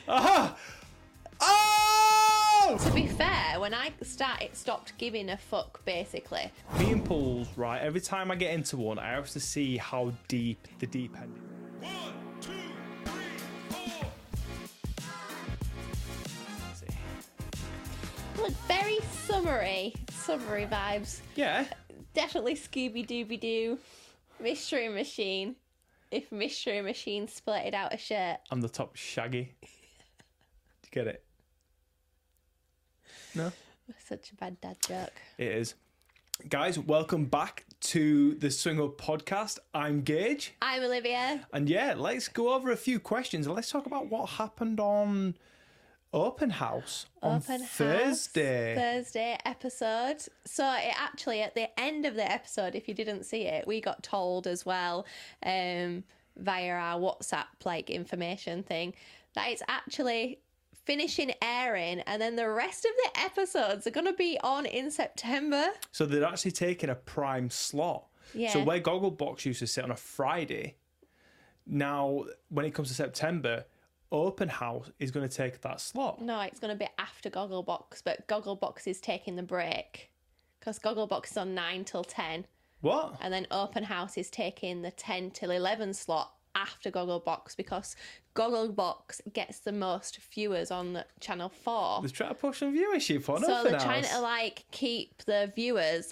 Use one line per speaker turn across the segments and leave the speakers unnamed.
Aha! Oh!
To be fair, when I started, it stopped giving a fuck, basically.
Me and pools, right? Every time I get into one, I have to see how deep the deep end is.
1, 2, 3, 4.
See.
Look, very summery vibes.
Yeah.
Definitely Scooby-Dooby-Doo. Mystery Machine. If Mystery Machine splitted out a shirt.
I'm the top Shaggy. Do you get it? No?
Such a bad dad joke.
It is. Guys, welcome back to the Swing Up podcast. I'm Gage.
I'm Olivia.
And yeah, let's go over a few questions. Let's talk about what happened on Open House on Thursday
episode. So it actually, at the end of the episode, if you didn't see it, we got told as well via our WhatsApp information thing that it's actually finishing airing, and then the rest of the episodes are going to be on in September.
So they're actually taking a prime slot.
Yeah.
So where Gogglebox used to sit on a Friday, now when it comes to September, Open House is going to take that slot.
No, it's going to be after Gogglebox, but Gogglebox is taking the break because Gogglebox is on 9 till 10,
What?
and then Open House is taking the 10 till 11 slot after Gogglebox because Gogglebox gets the most viewers on Channel 4.
They're trying to push some viewership on
So
Open
they're
House.
trying to keep the viewers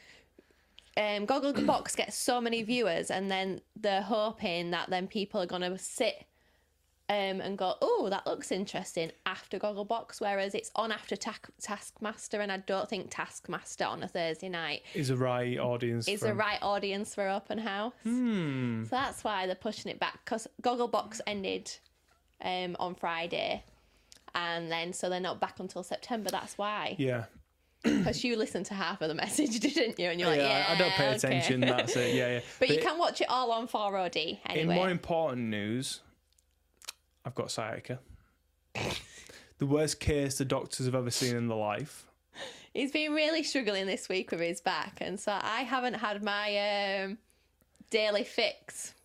Gogglebox gets so many viewers, and then they're hoping that then people are going to sit and go, oh, that looks interesting after Gogglebox, whereas it's on after Taskmaster, and I don't think Taskmaster on a Thursday night
is a right audience.
is the right audience for Open House. So that's why they're pushing it back, because Gogglebox ended on Friday, and then so they're not back until September. That's why.
Yeah.
Because you listened to half of the message, didn't you? And you're like, yeah,
I don't pay
okay.
attention. That's it. Yeah, yeah.
But you can watch it all on 4OD anyway.
In more important news, I've got sciatica. The worst case the doctors have ever seen in their life.
He's been really struggling this week with his back, and so I haven't had my daily fix.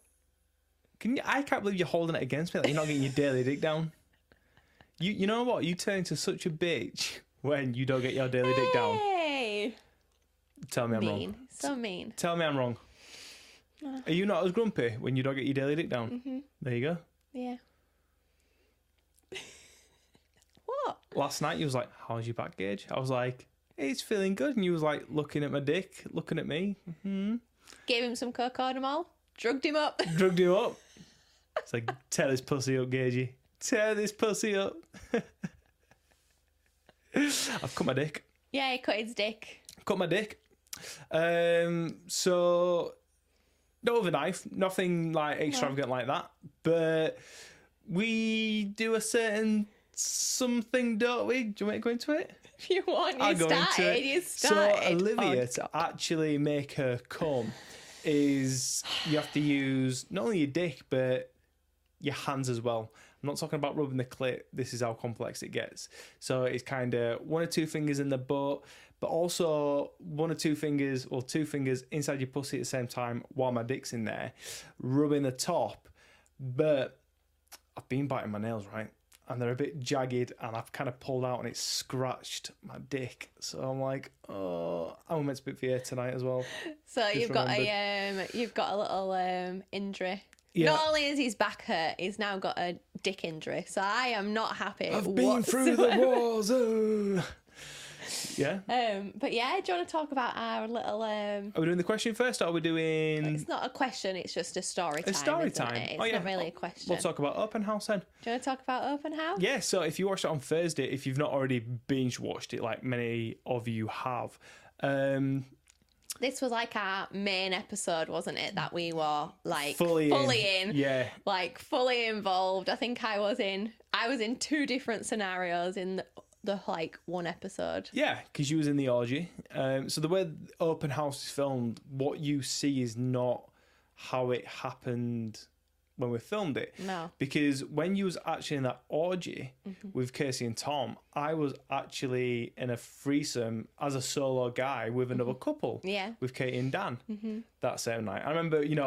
I can't believe you're holding it against me. Like you're not getting your daily dick down. You know what? You turn into such a bitch when you don't get your daily dick down.
Hey,
Tell me I'm
mean,
wrong.
so mean.
Tell me I'm wrong. Are you not as grumpy when you don't get your daily dick down? Mm-hmm. There you go.
Yeah. What?
Last night you was like, how's your back, Gage? I was like, it's feeling good. And you was like looking at my dick, looking at me.
Gave him some cocodamol, drugged him up.
Drugged you up. It's like, tear this pussy up, Gagey. Tear this pussy up. I've cut my dick.
Yeah, he cut his dick.
Cut my dick. So, no other knife. Nothing like extravagant like that. But we do a certain something, don't we? Do you want to go into it?
If you want,
I'll go into it.
You
So
started.
Olivia, to actually make her come, is you have to use not only your dick but your hands as well. I'm not talking about rubbing the clit. This is how complex it gets. So it's kind of one or two fingers in the butt, but also one or two fingers or two fingers inside your pussy at the same time while my dick's in there, rubbing the top. But I've been biting my nails, right? And they're a bit jagged, and I've kind of pulled out and it's scratched my dick. So I'm like, oh, I'm meant to be here tonight as well.
So
Just
you've got a little injury.
Yeah.
Not only is his back hurt, he's now got a dick injury. So I am not happy.
I've been through the wars. Yeah.
But yeah, do you want to talk about our little?
Are we doing the question first, or are we doing
It's not a question. It's just a story time.
a story
isn't
time?
it? It's not really a question.
We'll talk about Open House then.
Do you want to talk about Open House?
Yeah, so if you watched it on Thursday, if you've not already binge watched it like many of you have,
This was like our main episode, wasn't it? That we were like
fully in. Yeah.
like fully involved. I think I was in two different scenarios in the like one episode.
Yeah, because you was in the orgy. So the way Open House is filmed, what you see is not how it happened when we filmed it.
No.
Because when you was actually in that orgy with Casey and Tom, I was actually in a threesome as a solo guy with another couple.
Yeah.
With Katie and Dan that same night. I remember,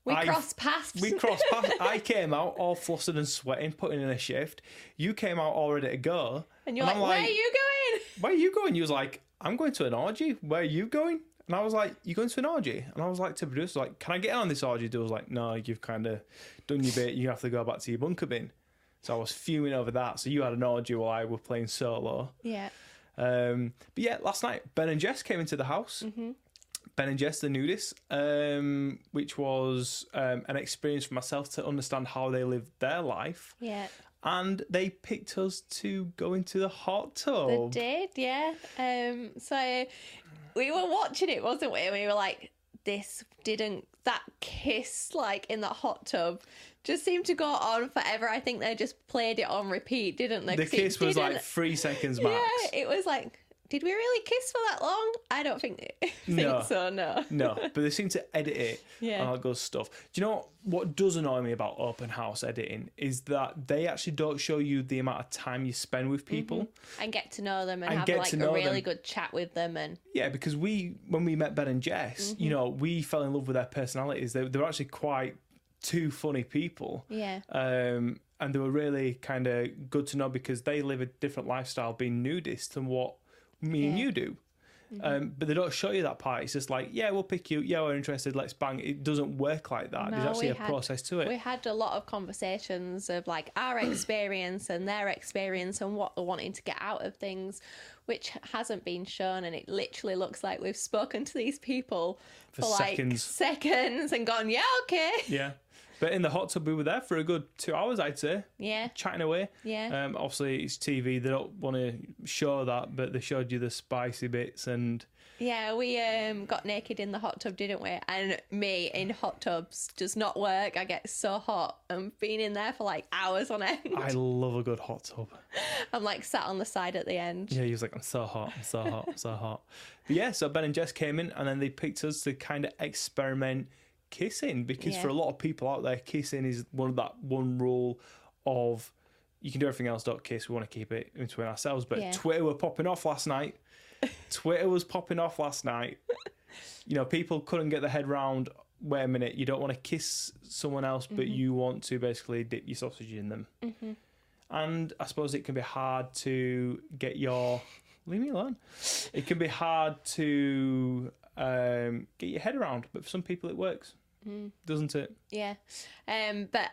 We crossed paths.
We crossed paths. I came out all flustered and sweating, putting in a shift. You came out all ready to go.
And you're
I'm
like, where are you going?
Where are you going? You was like, I'm going to an orgy. Where are you going? And I was like, you going to an orgy? And I was like to producer, like, can I get on this orgy? Dude was like, no, you've kind of done your bit. You have to go back to your bunker bin. So I was fuming over that. So you had an orgy while I was playing solo.
Yeah.
But yeah, last night, Ben and Jess came into the house. Mm-hmm. Ben and Jess, the nudists, which was an experience for myself to understand how they live their life.
Yeah.
And they picked us to go into the hot tub.
They did, yeah. So we were watching it, wasn't we? And we were like, that kiss, like, in that hot tub just seemed to go on forever. I think they just played it on repeat, didn't they?
The kiss was like 3 seconds max.
Yeah, it was like, did we really kiss for that long? I don't think so, no.
No, but they seem to edit it
Yeah.
and all that good stuff. Do you know what does annoy me about open house editing is that they actually don't show you the amount of time you spend with people.
And get to know them and have
get
like
to
a
know
really
them.
good chat with them. And
Yeah, because when we met Ben and Jess, you know, we fell in love with their personalities. They're actually quite two funny people.
yeah,
And they were really kind of good to know because they live a different lifestyle being nudists than what me and
Yeah.
you do. But they don't show you that part. It's just like, yeah, we'll pick you. Yeah, we're interested. Let's bang. It doesn't work like that. There's
No,
actually a
we had-
process to it.
we had a lot of conversations of like our experience and their experience and what they're wanting to get out of things, which hasn't been shown. And it literally looks like we've spoken to these people
For
like
seconds.
seconds and gone, yeah, okay,
Yeah. But in the hot tub, we were there for a good 2 hours, I'd say,
yeah,
chatting away.
yeah.
Obviously, it's TV. They don't want to show that, but they showed you the spicy bits and...
Yeah, we got naked in the hot tub, didn't we? And me in hot tubs does not work. I get so hot and being in there for like hours on end.
I love a good hot tub.
I'm like sat on the side at the end.
Yeah, he was like, I'm so hot, I'm so hot, I'm so hot. But yeah, so Ben and Jess came in and then they picked us to kind of experiment kissing because
Yeah.
for a lot of people out there, kissing is one rule of you can do everything else, don't kiss. We want to keep it between ourselves. But
Yeah.
Twitter were popping off last night. Twitter was popping off last night. You know, people couldn't get their head round, wait a minute, you don't want to kiss someone else, but you want to basically dip your sausage in them. And I suppose it can be hard to get your... Leave me alone. It can be hard to get your head around, but for some people it works. Doesn't it?
Yeah. But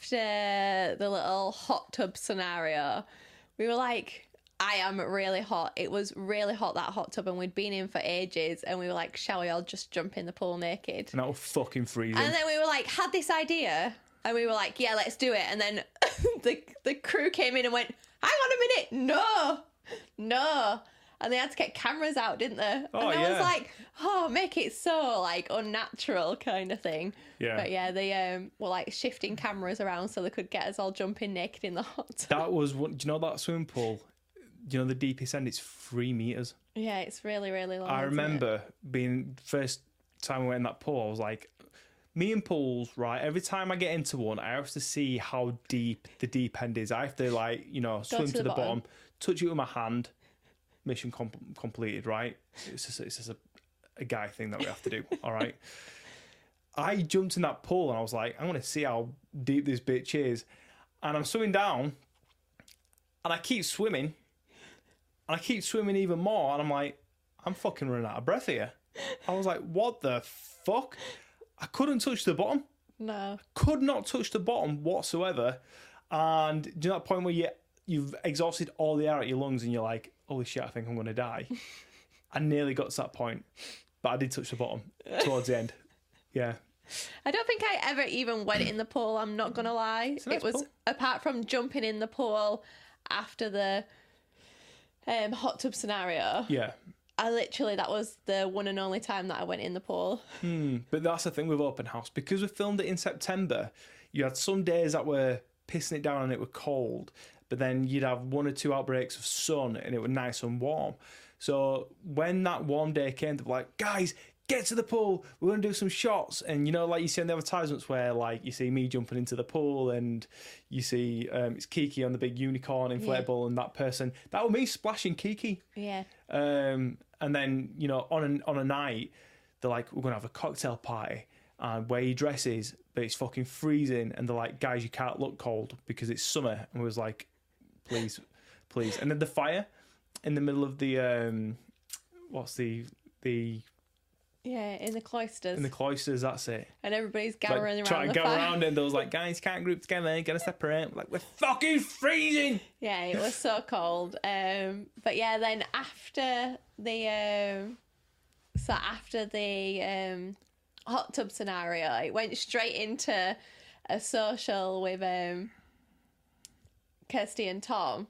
after the little hot tub scenario, we were like, I am really hot. It was really hot, that hot tub, and we'd been in for ages, and we were like, shall we all just jump in the pool naked?
And that was fucking freezing.
And then we were like, had this idea, and we were like, yeah, let's do it. And then the crew came in and went, hang on a minute, no. And they had to get cameras out, didn't they?
Oh,
and I was
yeah.
like, oh, make it so like unnatural kind of thing.
Yeah.
But yeah, they were like shifting cameras around so they could get us all jumping naked in the hot tub.
That was one. Do you know that swimming pool? Do you know the deepest end? It's 3 meters.
Yeah, it's really, really long.
I
isn't it?
remember being first time I went in that pool. I was like, me and pools, right? Every time I get into one, I have to see how deep the deep end is. I have to like, you know, swim
to
to
the
the bottom,
bottom.
touch it with my hand. Mission completed, right? It's just a guy thing that we have to do. All right. I jumped in that pool and I was like, I'm going to see how deep this bitch is. And I'm swimming down and I keep swimming and I keep swimming even more. And I'm like, I'm fucking running out of breath here. I was like, what the fuck? I couldn't touch the bottom.
No.
Could not touch the bottom whatsoever. And do you know that point where you've exhausted all the air out your lungs and you're like, holy shit, I think I'm going to die. I nearly got to that point, but I did touch the bottom towards the end. Yeah.
I don't think I ever even went in the pool, I'm not going to lie.
a nice
It was,
pool.
apart from jumping in the pool after the hot tub scenario,
Yeah.
that was the one and only time that I went in the pool.
But that's the thing with Open House. Because we filmed it in September, you had some days that were pissing it down and it were cold. But then you'd have 1 or 2 outbreaks of sun and it was nice and warm. So when that warm day came, they were like, guys, get to the pool. We're going to do some shots. And, you know, like you see on the advertisements where, like, you see me jumping into the pool and you see it's Kiki on the big unicorn inflatable and that person. That was me splashing Kiki.
Yeah.
And then, you know, on a night, they're like, we're going to have a cocktail party. and where your dress is, but it's fucking freezing, and they're like, guys, you can't look cold because it's summer. And we was like, please. And then the fire in the middle of the what's the
Yeah, in the cloisters.
in the cloisters, that's it.
And everybody's
Like,
gathering around
trying
the
to go
fire.
around it, and there was like, guys, can't group together, gotta separate. Like, we're fucking freezing.
Yeah, it was so cold. But yeah, then after the hot tub scenario, it went straight into a social with Kirsty and Tom.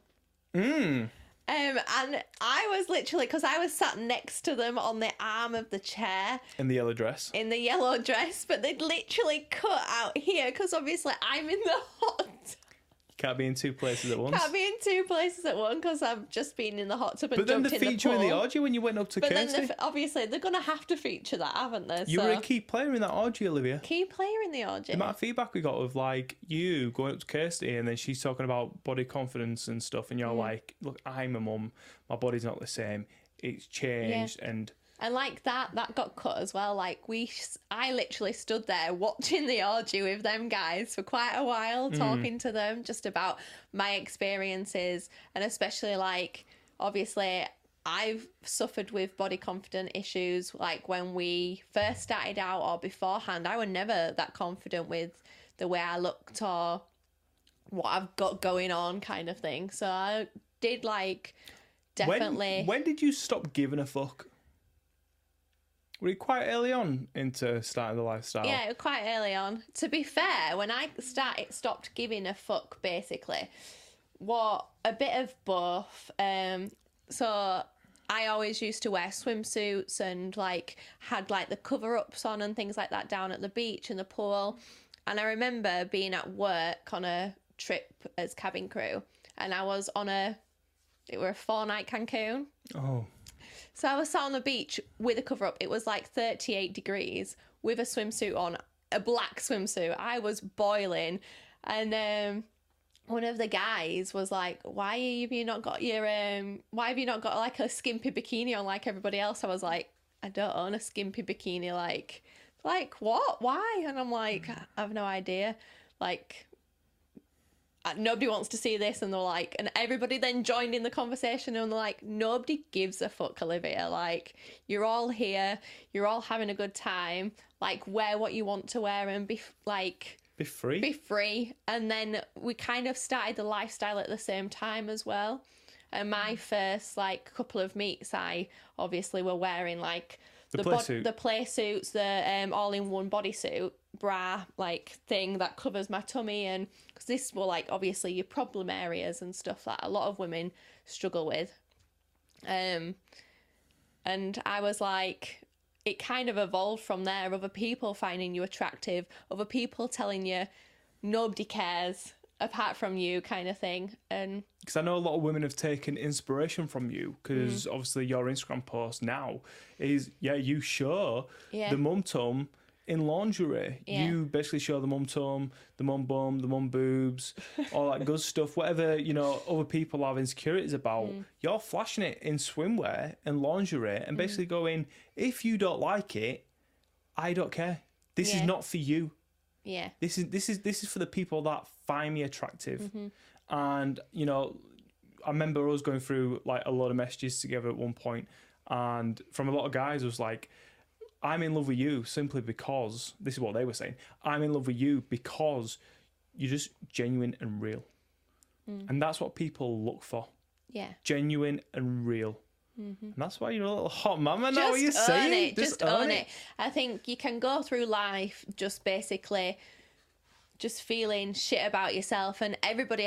And I was literally, because I was sat next to them on the arm of the chair
In the yellow dress.
in the yellow dress, but they'd literally cut out here because obviously I'm in the hot.
Can't be in two places at once.
Can't be in two places at once because I've just been in the hot tub and
But then
jumped
the
in the
feature
pool.
in the orgy when you went up to
But
Kirsty.
then obviously they're going to have to feature that, haven't they?
You
So,
were a key player in that orgy, Olivia.
key player in the orgy.
The amount of feedback we got of like you going up to Kirsty and then she's talking about body confidence and stuff, and you're like, look, I'm a mum, my body's not the same, it's changed. And
And like that got cut as well. Like I literally stood there watching the orgy with them guys for quite a while, talking to them just about my experiences, and especially like obviously I've suffered with body confident issues. Like when we first started out or beforehand, I was never that confident with the way I looked or what I've got going on, kind of thing. So I did like definitely.
when did you stop giving a fuck? Were you quite early on into starting the lifestyle?
Yeah, quite early on. To be fair, when I stopped giving a fuck, basically, what a bit of both. So I always used to wear swimsuits and like had like the cover-ups on and things like that down at the beach and the pool. And I remember being at work on a trip as cabin crew, and I was on it were a 4-night Cancun.
Oh.
So I was sat on the beach with a cover up. It was like 38 degrees with a swimsuit on, a black swimsuit. I was boiling. And one of the guys was like, why have you not got like a skimpy bikini on like everybody else? I was like, I don't own a skimpy bikini. Like what? Why? And I'm like, I have no idea. Like, nobody wants to see this. And they're like, and everybody then joined in the conversation and they're like, nobody gives a fuck, Olivia. Like, you're all here, you're all having a good time. Like, wear what you want to wear and be
free.
be free. And then we kind of started the lifestyle at the same time as well. And my first like couple of meets, I obviously were wearing like the play suits, the all-in-one bodysuit bra like thing that covers my tummy, and because this were like obviously your problem areas and stuff that a lot of women struggle with. And I was like, it kind of evolved from there. Other people finding you attractive, other people telling you nobody cares apart from you, kind of thing. And
because I know a lot of women have taken inspiration from you, because obviously your Instagram post now is, you show the mum tum in lingerie.
Yeah.
You basically show the mum tum, the mum bum, the mum boobs, all that good stuff. Whatever, other people have insecurities about, you're flashing it in swimwear and lingerie and basically going, if you don't like it, I don't care. This is not for you.
yeah,
This is for the people that find me attractive. And I remember us going through like a lot of messages together at one point, and from a lot of guys was like, I'm in love with you simply because, this is what they were saying, I'm in love with you because you're just genuine and real. And that's what people look for.
yeah.
Genuine and real. And that's why you're a little hot mama now. What are you
Just own
saying?
it. Just own it. I think you can go through life just basically just feeling shit about yourself, and everybody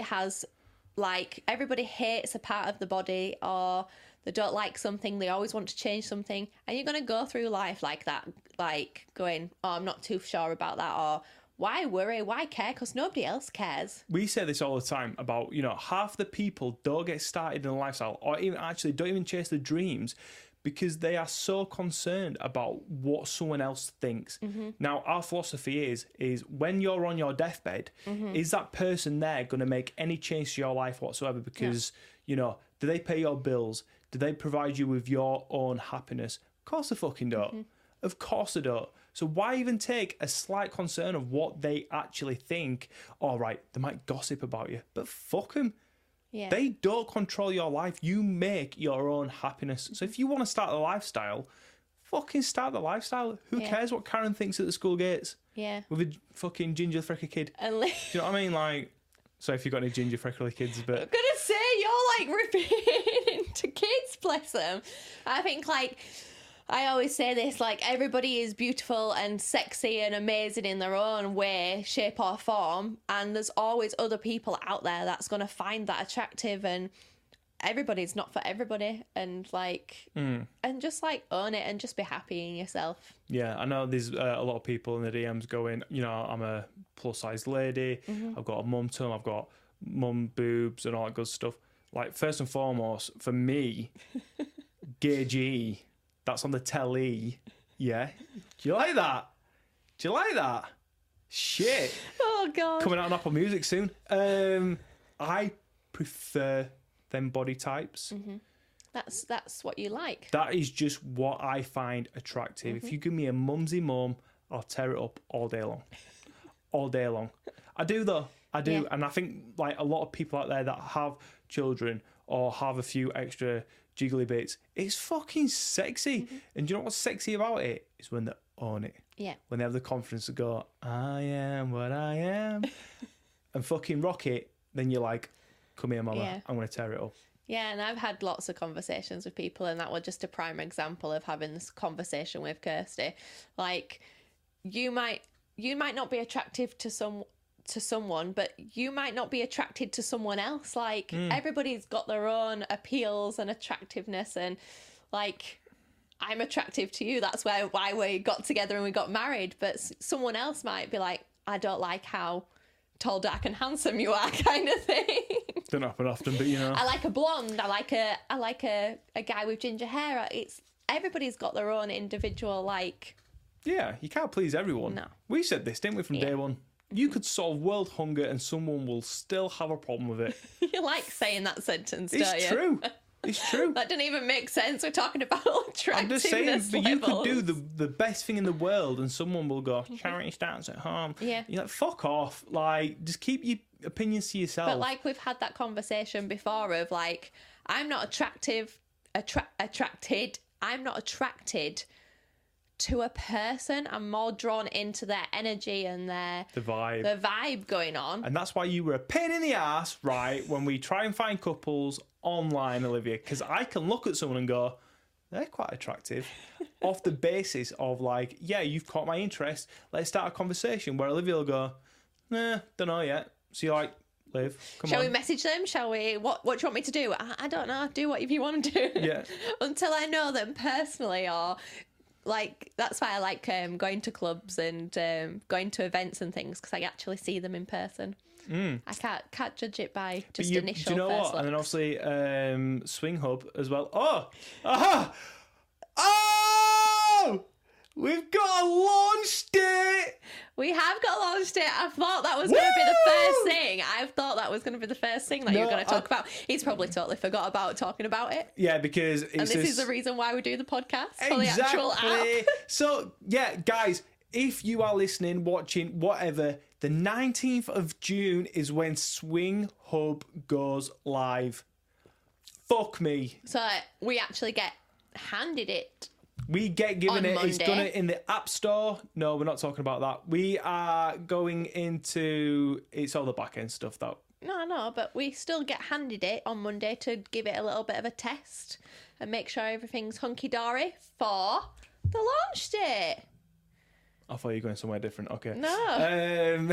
hates a part of the body, or they don't like something, they always want to change something, and you're going to go through life like that, like going, oh, I'm not too sure about that, or why worry, why care, because nobody else cares.
We say this all the time about, half the people don't get started in a lifestyle, or even actually don't even chase their dreams, because they are so concerned about what someone else thinks. Now, our philosophy is when you're on your deathbed, is that person there going to make any change to your life whatsoever? Because, do they pay your bills? Do they provide you with your own happiness? Of course they fucking don't. Of course they don't. So why even take a slight concern of what they actually think? All right, they might gossip about you, but fuck them.
Yeah.
They don't control your life. You make your own happiness. So if you want to start the lifestyle, fucking start the lifestyle. Who
Yeah.
cares what Karen thinks at the school gates
Yeah.
with a fucking ginger freckly kid?
And
Do you know what I mean? Like, sorry if you've got any ginger freckly kids, but
I'm gonna say you're like ripping into kids, bless them. I think like I always say this, like everybody is beautiful and sexy and amazing in their own way, shape or form, and there's always other people out there that's gonna find that attractive, and everybody's not for everybody, and like and just like own it and just be happy in yourself.
yeah, I know there's a lot of people in the DMs going, you know, I'm a plus size lady, I've got a mum tum, I've got mum boobs and all that good stuff. Like, first and foremost, for me, Gay G, that's on the telly. Yeah. Do you like that? Do you like that? Shit.
Oh god.
Coming out on Apple Music soon. I prefer them body types.
That's what you like.
That is just what I find attractive. If you give me a mumsy mum, I'll tear it up all day long. All day long. I do though. I do.
Yeah.
And I think like a lot of people out there that have children or have a few extra jiggly bits, it's fucking sexy. And do you know what's sexy about it? Is when they own it.
Yeah.
When they have the confidence to go, I am what I am, and fucking rock it, then you're like, come here, mama,
Yeah.
I'm going to tear it up.
Yeah, and I've had lots of conversations with people, and that was just a prime example of having this conversation with Kirsty. Like, you might not be attractive to someone, but you might not be attracted to someone else. Like, everybody's got their own appeals and attractiveness, and like, I'm attractive to you. That's why we got together and we got married. But someone else might be like, I don't like how tall, dark, and handsome you are, kind of thing.
Don't happen often, but you know.
I like a blonde. I like a guy with ginger hair. It's everybody's got their own individual like.
Yeah, you can't please everyone.
No.
We said this, didn't we, from
Yeah.
day one? You could solve world hunger and someone will still have a problem with it.
You like saying that sentence,
It's
don't you?
true. It's true.
That didn't even make sense. We're talking about attractiveness
I'm just saying, but you could do
levels.
the best thing in the world and someone will go, charity starts at home.
Yeah.
You're like, fuck off. Like, just keep your opinions to yourself.
But like we've had that conversation before of like, I'm not attracted. I'm not attracted to a person. I'm more drawn into their energy and
the vibe.
the vibe going on.
And that's why you were a pain in the ass, right, when we try and find couples online, Olivia, because I can look at someone and go, they're quite attractive, off the basis of like, yeah, you've caught my interest, let's start a conversation, where Olivia will go, nah, don't know yet. So you're like, Liv, come
Shall
on.
we message them? Shall we? What do you want me to do? I don't know. Do what you want to do.
Yeah.
Until I know them personally, or like that's why I like going to clubs and going to events and things, because I actually see them in person. I can't judge it by just initial.
Do you know
first
what? And then
looks.
obviously Swing Hub as well. Oh! We've got a launch date!
We have got launched it. I thought that was going to be the first thing. I thought that was going to be the first thing that you were
No,
going to talk about. He's probably totally forgot about talking about it.
Yeah, because it's
And this is the reason why we do the podcast for the actual app.
Exactly. So, yeah, guys, if you are listening, watching, whatever, the 19th of June is when Swing Hub goes live. Fuck me.
So we actually get handed it.
We get given
On
it. It's
Monday.
done it in the App Store. No, we're not talking about that. We are going into... It's all the back end stuff that...
No, but we still get handed it on Monday to give it a little bit of a test and make sure everything's hunky-dory for the launch date.
I thought you were going somewhere different. Okay.
No.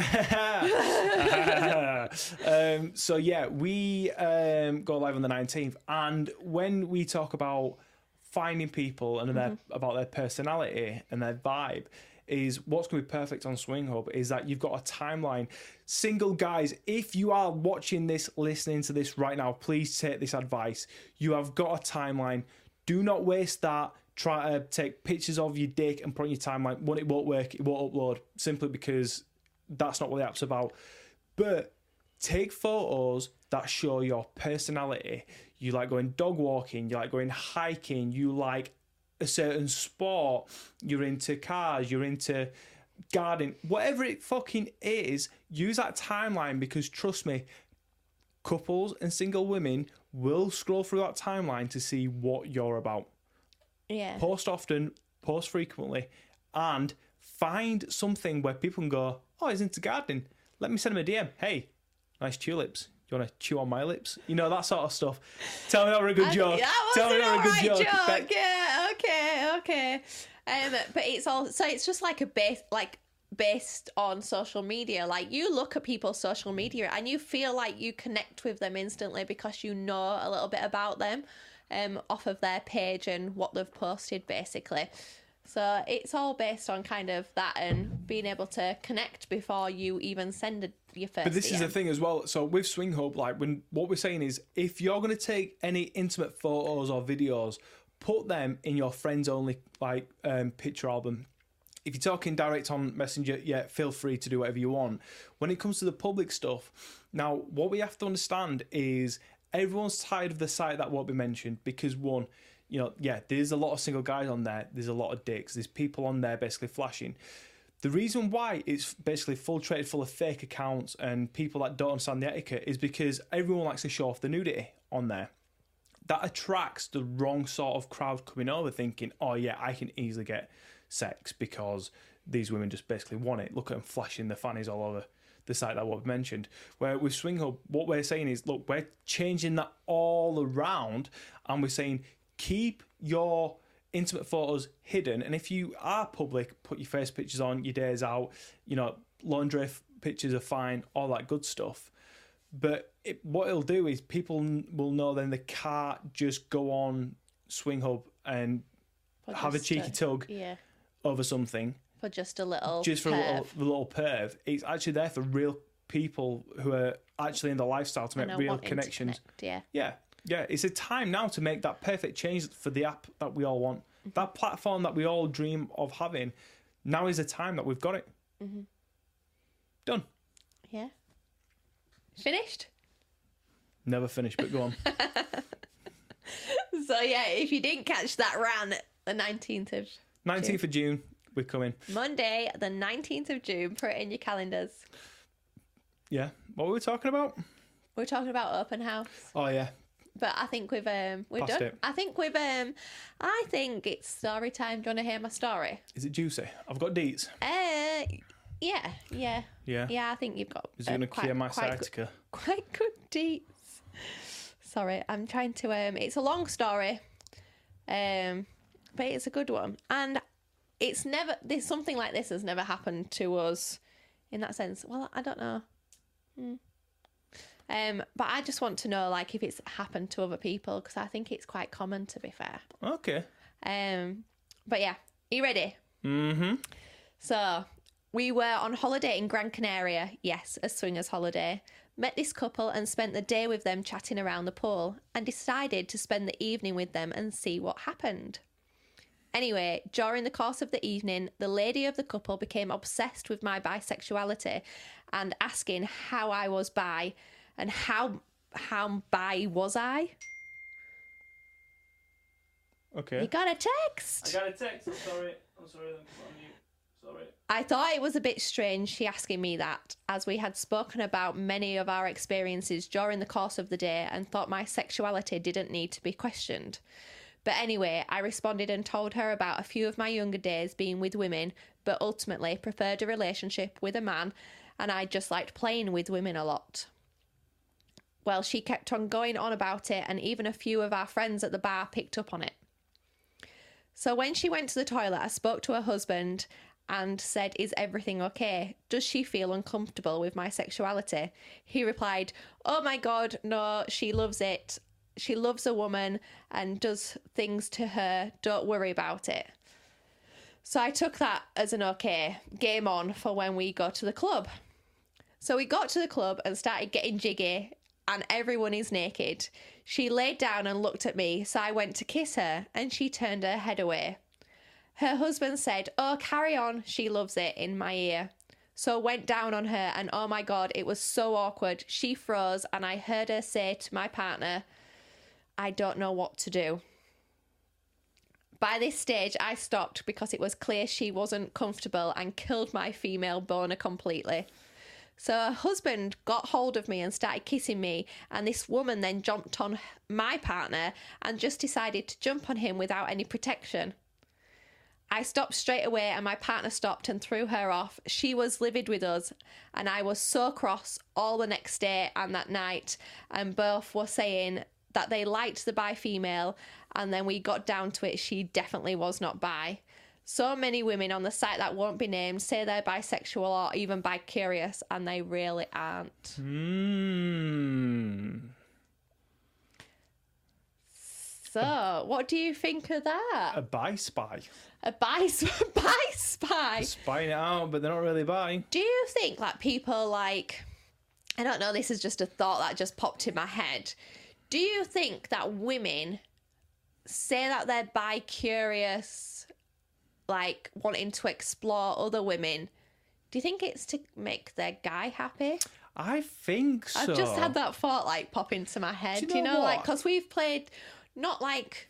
So yeah, we go live on the 19th, and when we talk about finding people and about their personality and their vibe, is what's going to be perfect on Swing Hub is that you've got a timeline. Single guys, if you are watching this, listening to this right now, please take this advice. You have got a timeline. Do not waste that. Try to take pictures of your dick and put on your timeline. One, it won't work. It won't upload simply because that's not what the app's about. But take photos that show your personality. You like going dog walking. You like going hiking. You like a certain sport, you're into cars, you're into gardening, whatever it fucking is, use that timeline, because trust me, couples and single women will scroll through that timeline to see what you're about.
Yeah.
Post often, post frequently, and find something where people can go, oh, he's into gardening. Let me send him a DM. Hey, nice tulips. You want to chew on my lips? You know, that sort of stuff. Tell me that were a good joke. Tell me that were a good joke.
Yeah, okay. But it's all, so it's just like a base, like based on social media. Like, you look at people's social media and you feel like you connect with them instantly because you know a little bit about them off of their page and what they've posted, basically. So it's all based on kind of that and being able to connect before you even send your first
But this
DM.
is the thing as well. So with Swing Hub, like, what we're saying is, if you're going to take any intimate photos or videos, put them in your friends only picture album. If you're talking direct on Messenger, yeah, feel free to do whatever you want. When it comes to the public stuff, now what we have to understand is everyone's tired of the site that won't be mentioned, because one, you know, yeah, there's a lot of single guys on there. There's a lot of dicks. There's people on there basically flashing. The reason why it's basically traded full of fake accounts and people that don't understand the etiquette is because everyone likes to show off the nudity on there. That attracts the wrong sort of crowd coming over thinking, oh yeah, I can easily get sex because these women just basically want it. Look at them flashing their fannies all over the site that we've mentioned. Where with Swing Hub, what we're saying is, look, we're changing that all around, and we're saying, keep your intimate photos hidden, and if you are public, put your face pictures on, your days out, you know, laundry pictures are fine, all that good stuff. But what it'll do is people will know then they can't just go on Swing Hub and
For
have a
just
cheeky tug
Yeah.
over something,
For just a little
just for a
perv.
little perv. It's actually there for real people who are actually in the lifestyle to
And
make
are
real
wanting to
connections.
connect, yeah.
Yeah, it's a time now to make that perfect change for the app that we all want.
Mm-hmm.
That platform that we all dream of having, now is the time that we've got it.
Mm-hmm.
Done.
Yeah. Finished?
Never finished, but go on.
So yeah, if you didn't catch that rant, the 19th of
19th of June, we're coming.
Monday, the 19th of June, put it in your calendars.
Yeah. What were we talking about?
We're talking about open house.
Oh, yeah.
But I think we're
Past
done.
it.
I think it's story time. Do you want to hear my story?
Is it juicy? I've got deets.
Yeah.
Yeah.
Yeah, I think you've got
Is it going to clear my
quite
sciatica?
quite good deets. Sorry, I'm trying to it's a long story. But it's a good one. And something like this has never happened to us in that sense. Well, I don't know. But I just want to know, like, if it's happened to other people, because I think it's quite common, to be fair.
Okay.
But yeah, are you ready?
Mm-hmm.
So we were on holiday in Gran Canaria. Yes, a swingers holiday. Met this couple and spent the day with them chatting around the pool, and decided to spend the evening with them and see what happened. Anyway, during the course of the evening, the lady of the couple became obsessed with my bisexuality and asking how I was bi and how bi was I.
Okay.
You got a text?
got a text. I'm sorry. I'm on you. Sorry.
I thought it was a bit strange she asking me that, as we had spoken about many of our experiences during the course of the day and thought my sexuality didn't need to be questioned. But anyway, I responded and told her about a few of my younger days being with women, but ultimately preferred a relationship with a man, and I just liked playing with women a lot. Well, she kept on going on about it, and even a few of our friends at the bar picked up on it. So when she went to the toilet, I spoke to her husband and said, "Is everything okay? Does she feel uncomfortable with my sexuality?" He replied, "Oh my God, no, she loves it. She loves a woman and does things to her. Don't worry about it." So I took that as an okay, game on for when we go to the club. So we got to the club and started getting jiggy, and everyone is naked. She laid down and looked at me, so I went to kiss her, and she turned her head away. Her husband said, "Oh, carry on, she loves it," in my ear. So went down on her, and oh my God, it was so awkward. She froze, and I heard her say to my partner, "I don't know what to do." By this stage, I stopped because it was clear she wasn't comfortable and killed my female boner completely. So her husband got hold of me and started kissing me, and this woman then jumped on my partner and just decided to jump on him without any protection. I stopped straight away and my partner stopped and threw her off. She was livid with us and I was so cross all the next day and that night, and both were saying that they liked the bi female, and then we got down to it, she definitely was not bi. So many women on the site that won't be named say they're bisexual or even bi-curious, and they really aren't. So, what do you think of that?
A bi spy.
A bi spy.
Spying it out, but they're not really bi.
Do you think like people like, I don't know, this is just a thought that just popped in my head. Do you think that women say that they're bi-curious, like wanting to explore other women? Do you think it's to make their guy happy?
I think so.
I've just had that thought like pop into my head.
Do you know
like
what?
because we've played, not like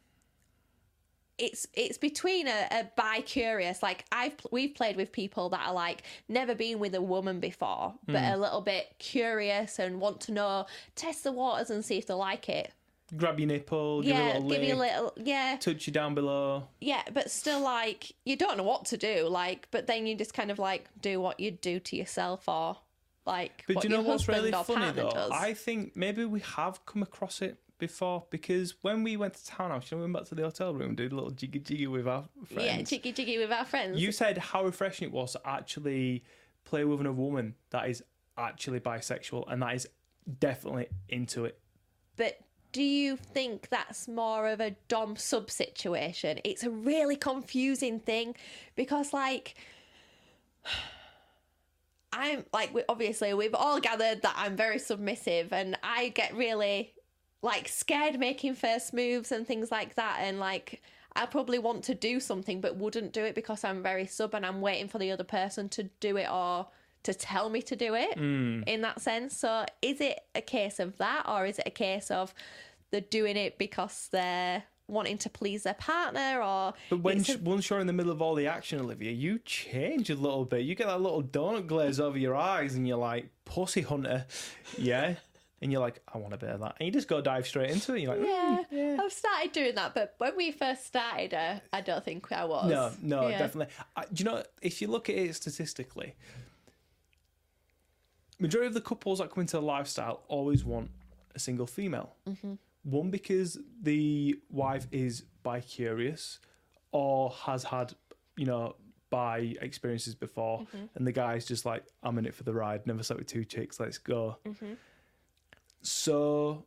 it's between a bi-curious, like we've played with people that are like never been with a woman before, but a little bit curious and want to know, test the waters and see if they like it.
Grab your nipple, give
Yeah,
a little
give you a
lick,
little, yeah,
touch you down below.
yeah, but still like you don't know what to do, like, but then you just kind of like do what you do to yourself, or like
But
what
do you know
your
what's
husband
really
or
funny
partner
though?
does.
I think maybe we have come across it before, because when we went to townhouse, you know, we went back to the hotel room and did a little jiggy with our friends.
Yeah, jiggy with our friends.
You said how refreshing it was to actually play with a woman that is actually bisexual and that is definitely into it.
But do you think that's more of a dom sub situation? It's a really confusing thing because, like, I'm like, obviously we've all gathered that I'm very submissive, and I get really like scared making first moves and things like that, and like I probably want to do something but wouldn't do it because I'm very sub and I'm waiting for the other person to do it or to tell me to do it in that sense. So is it a case of that, or is it a case of they're doing it because they're wanting to please their partner? Or
But once you're in the middle of all the action, Olivia, you change a little bit. You get that little donut glaze over your eyes and you're like, pussy hunter, yeah? And you're like, I want a bit of that. And you just go dive straight into it. You're like,
yeah, I've started doing that, but when we first started, I don't think I was.
No,
Yeah.
definitely. Do you know, if you look at it statistically, majority of the couples that come into the lifestyle always want a single female. Mm-hmm. One, because the wife is bi-curious or has had, you know, bi experiences before, and the guy's just like, I'm in it for the ride, never slept with two chicks, let's go. Mm-hmm. So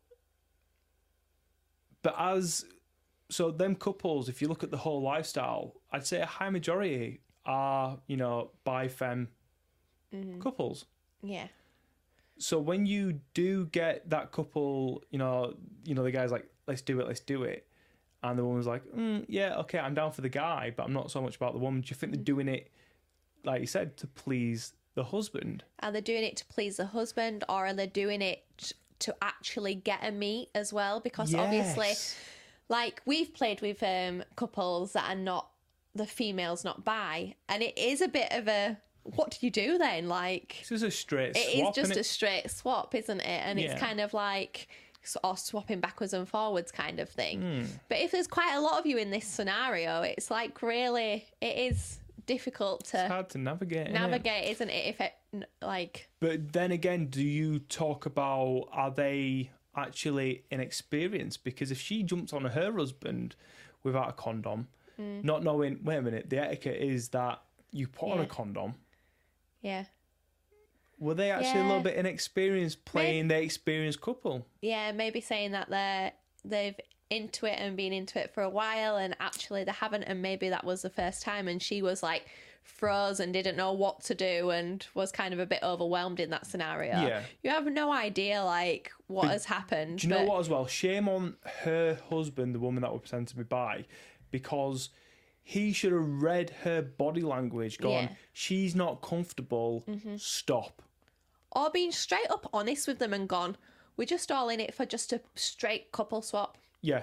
them couples, if you look at the whole lifestyle, I'd say a high majority are, you know, bi-femme couples.
Yeah.
So when you do get that couple, you know, the guy's like, let's do it. And the woman's like, yeah, okay, I'm down for the guy, but I'm not so much about the woman. Do you think they're doing it, like you said, to please the husband?
Are they doing it to please the husband, or are they doing it to actually get a meet as well? Because obviously, like we've played with couples that are not, the female's not bi, and it is a bit of a, what do you do then? Like,
This is a straight
it
swap.
is just a straight swap, isn't it? And
Yeah.
it's kind of like, or swapping backwards and forwards kind of thing. But if there's quite a lot of you in this scenario, it's like really, it is difficult
It's
to
hard to navigate.
navigate, isn't it? If it, like,
But then again, do you talk about, are they actually inexperienced? Because if she jumps on her husband without a condom, not knowing, wait a minute, the etiquette is that you put on a
Yeah.
condom.
yeah.
Were they actually a
Yeah.
little bit inexperienced playing the experienced couple?
Yeah, maybe saying that they've into it and been into it for a while, and actually they haven't, and maybe that was the first time, and she was like froze and didn't know what to do and was kind of a bit overwhelmed in that scenario.
Yeah.
You have no idea like what has happened.
Do you know what as well? Shame on her husband, the woman that would pretend to be bi, because he should have read her body language, gone,
Yeah.
she's not comfortable, stop.
Or being straight up honest with them and gone, we're just all in it for just a straight couple swap.
Yeah.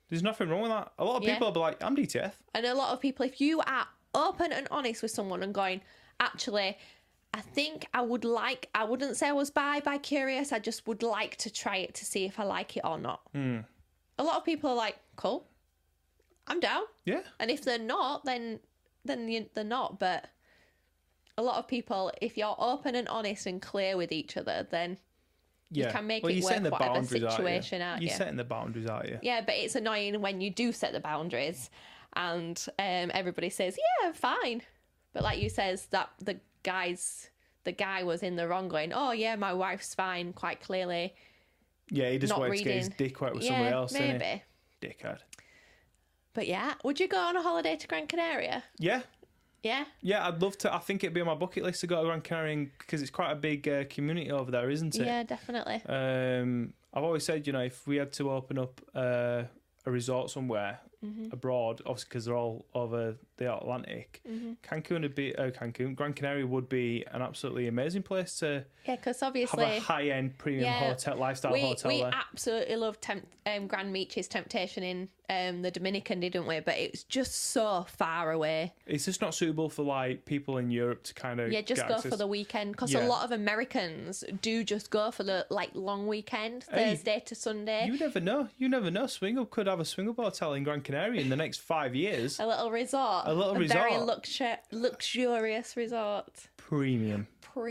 There's nothing wrong with that. A lot of
Yeah.
people will be like, I'm DTF.
And a lot of people, if you are open and honest with someone and going, actually, I think I wouldn't say I was bi curious, I just would like to try it to see if I like it or not. A lot of people are like, cool, I'm down.
Yeah.
And if they're not, then they're not. But a lot of people, if you're open and honest and clear with each other, then
Yeah.
can make
well,
it
you're
work
setting the
whatever
boundaries,
situation,
aren't
aren't
you?
you?
You're setting the boundaries, aren't you?
Yeah, but it's annoying when you do set the boundaries and everybody says, yeah, fine. But like you says, that the guy was in the wrong going, oh yeah, my wife's fine, quite clearly.
Yeah, he just
Not
wanted to get his
reading.
dick wet with somebody else, didn't
maybe.
he? Dickhead.
But yeah, would you go on a holiday to Gran Canaria?
Yeah.
Yeah.
Yeah, I'd love to. I think it'd be on my bucket list to go to Gran Canaria because it's quite a big community over there, isn't it?
Yeah, definitely.
I've always said, if we had to open up a resort somewhere
Mm-hmm.
abroad, obviously because they're all over the Atlantic,
Mm-hmm.
Gran Canaria would be an absolutely amazing place to
Yeah, because
have
obviously
a high-end premium
Yeah,
lifestyle
we
hotel there.
absolutely loved Grand Meech's Temptation in the Dominican, didn't we? But it's just so far away.
It's just not suitable for like people in Europe to kind of
Yeah, just
get
go
access.
for the weekend because
Yeah.
a lot of Americans do just go for the long weekend,
Hey,
Thursday to Sunday.
You never know. Swing Up could have a Swing Up hotel in Gran Canaria in the next 5 years.
A little resort.
A little
very
resort.
luxurious resort.
Premium.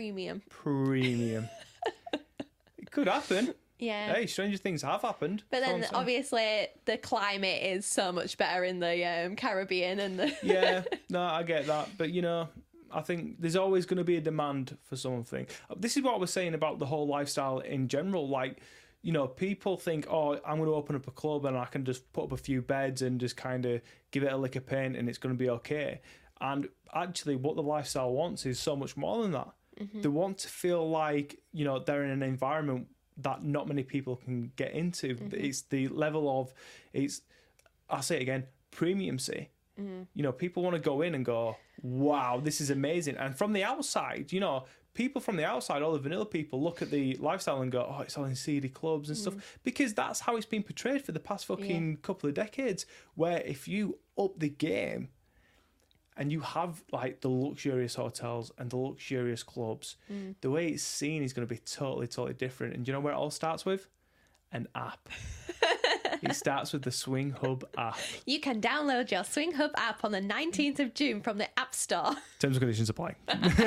It could happen.
Yeah.
Hey, stranger things have happened.
But
That's all
then
I'm saying.
obviously the climate is so much better in the Caribbean and the
Yeah, no, I get that. But, I think there's always going to be a demand for something. This is what I was saying about the whole lifestyle in general. Like, people think, oh, I'm going to open up a club and I can just put up a few beds and just kind of give it a lick of paint and it's going to be okay. And actually, what the lifestyle wants is so much more than that.
Mm-hmm.
They want to feel like, they're in an environment that not many people can get into.
Mm-hmm.
It's the level of, I'll say it again, premiumcy.
Mm-hmm.
People want to go in and go, wow, this is amazing. And from the outside, people from the outside, all the vanilla people, look at the lifestyle and go, oh, it's all in seedy clubs and stuff. Because that's how it's been portrayed for the past fucking couple of decades. Where if you up the game and you have like the luxurious hotels and the luxurious clubs, the way it's seen is going to be totally, totally different. And do you know where it all starts with? An app. It starts with the Swing Hub app.
You can download your Swing Hub app on the 19th of June from the App Store.
Terms and conditions apply.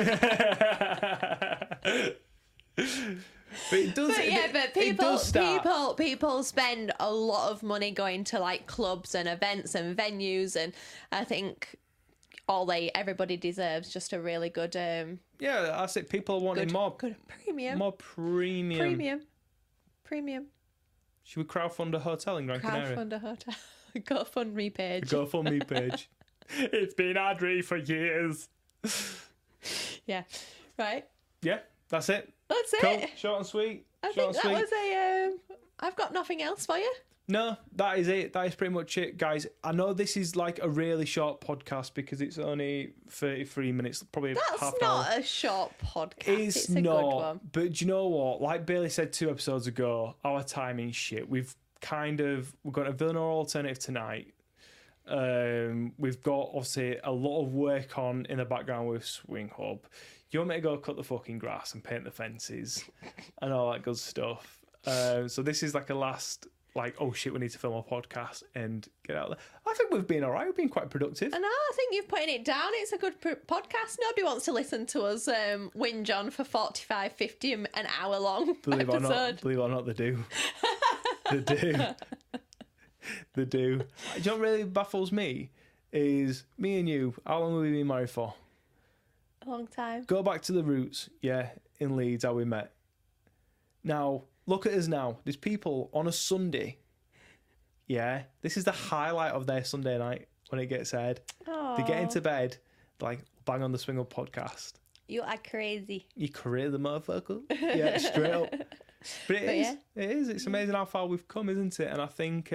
But it does.
But
it does start.
people spend a lot of money going to like clubs and events and venues, and I think everybody deserves just a really good
Yeah, I say people are wanting more
premium.
more premium.
Premium.
Should we crowdfund a hotel in Gran Canaria?
Crowdfund a hotel. GoFundMe page.
GoFundMe page. It's been ad free for years.
Yeah. Right.
Yeah, that's it.
That's
Cool.
it.
Short and sweet.
I
Short
think
and
that
sweet.
was a I've got nothing else for you.
No, that is it. That is pretty much it, guys. I know this is like a really short podcast because it's only 33 minutes, probably
That's
half
not
hour.
a short podcast.
It's
a good
not.
one.
But do you know what? Like Bailey said 2 episodes ago, our timing shit. We've got a Villanova alternative tonight. We've got obviously a lot of work on in the background with Swing Hub. You want me to go cut the fucking grass and paint the fences and all that good stuff. So this is like a last, like, oh shit, we need to film a podcast and get out there. I think we've been all right. We've been quite productive.
I know, I think you've putting it down. It's a good podcast. Nobody wants to listen to us whinge on for 45, 50, an hour long
Believe it
episode.
or not, they do. They do. They do. Do you know what really baffles me? Is me and you, how long have we been married for?
A long time.
Go back to the roots, in Leeds, how we met. Now, look at us now. There's people on a Sunday, this is the highlight of their Sunday night when it gets aired. They get into bed, like, bang on the Swing Up podcast.
You are crazy.
You crazy motherfucker. Yeah, straight up. But it is.
yeah.
It is. It's amazing how far we've come, isn't it? And I think,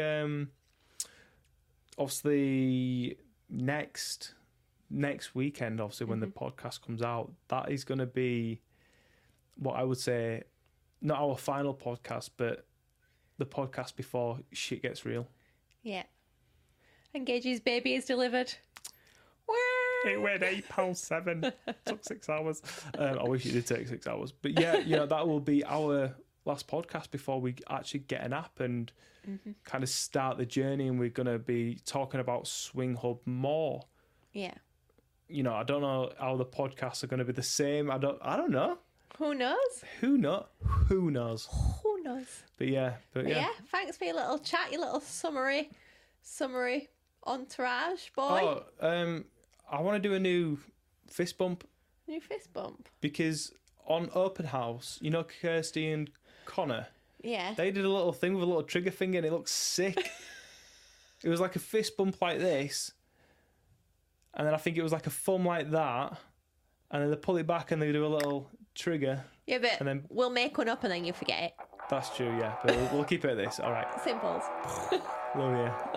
obviously, next weekend, obviously, when the podcast comes out, that is going to be what I would say, not our final podcast, but the podcast before shit gets real.
Yeah. And Gage's baby is delivered.
It weighed £8.7. Took 6 hours. I wish it did take 6 hours. But yeah, that will be our last podcast before we actually get an app and kind of start the journey. And we're going to be talking about Swing Hub more.
Yeah.
I don't know how the podcasts are going to be the same. I don't know.
Who knows?
Who knows?
Who knows?
But yeah.
Yeah, thanks for your little chat, your little summary entourage, boy.
I want to do a new fist bump
New fist bump.
because on Open House, Kirsty and Connor,
Yeah.
they did a little thing with a little trigger finger and it looked sick. It was like a fist bump like this, and then I think it was like a thumb like that, and then they pull it back and they do a little trigger.
Yeah, but
And then-
we'll make one up and then you forget it.
That's true, yeah. But we'll keep it at this. All right.
Simples.
Love you.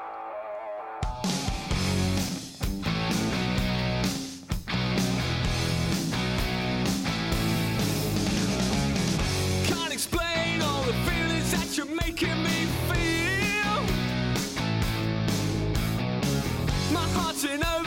Can't explain all the feelings that you're making me feel. My heart's in